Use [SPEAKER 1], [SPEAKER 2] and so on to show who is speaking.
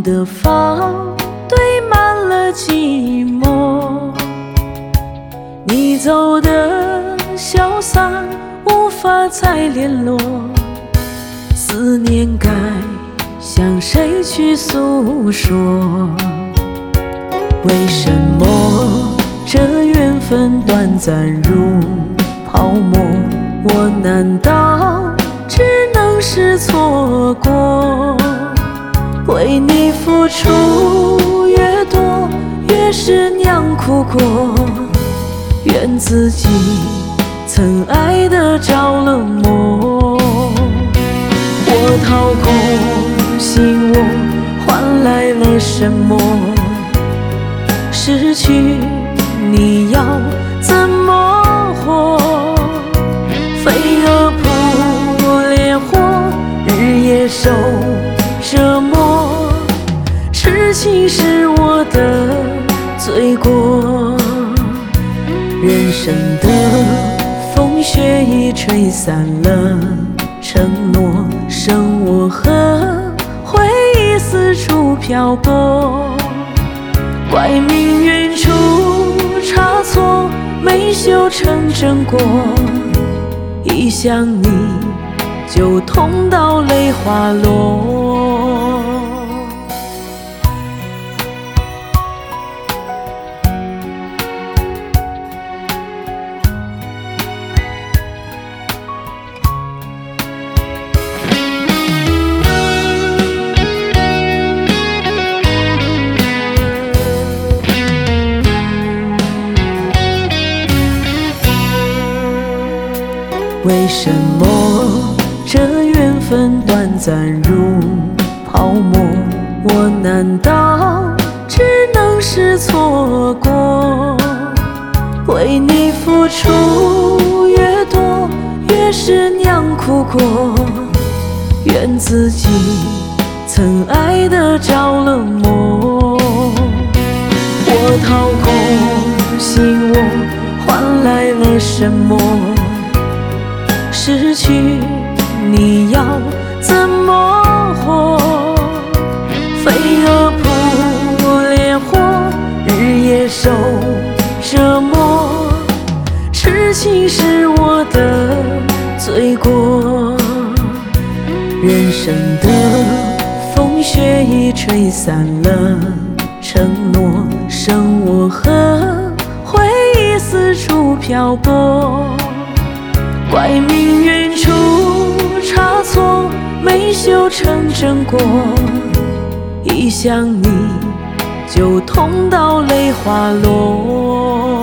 [SPEAKER 1] 空的房堆满了寂寞，你走的潇洒，无法再联络。思念该向谁去诉说？为什么这缘分短暂如泡沫？我难道只能是错过？为你付出越多，越是娘苦过。怨自己曾爱得着了魔。我掏空心窝，换来了什么？失去你要怎么活？飞蛾扑烈火，日夜受折磨。痴情是我的罪过，人生的风雪已吹散了承诺，剩我和回忆四处漂泊。怪命运出差错，没修成正果。一想你就痛到泪滑落。为什么这缘分短暂如泡沫？我难道只能是错过？为你付出越多，越是娘苦过。怨自己曾爱得着了魔。我掏空心窝，换来了什么？失去你要怎么活？飞蛾扑烈火，日夜受折磨。痴情是我的罪过，人生的风雪已吹散了承诺，剩我和回忆四处漂泊。怪命运出差错，没修成正果。一想你就痛到泪滑落。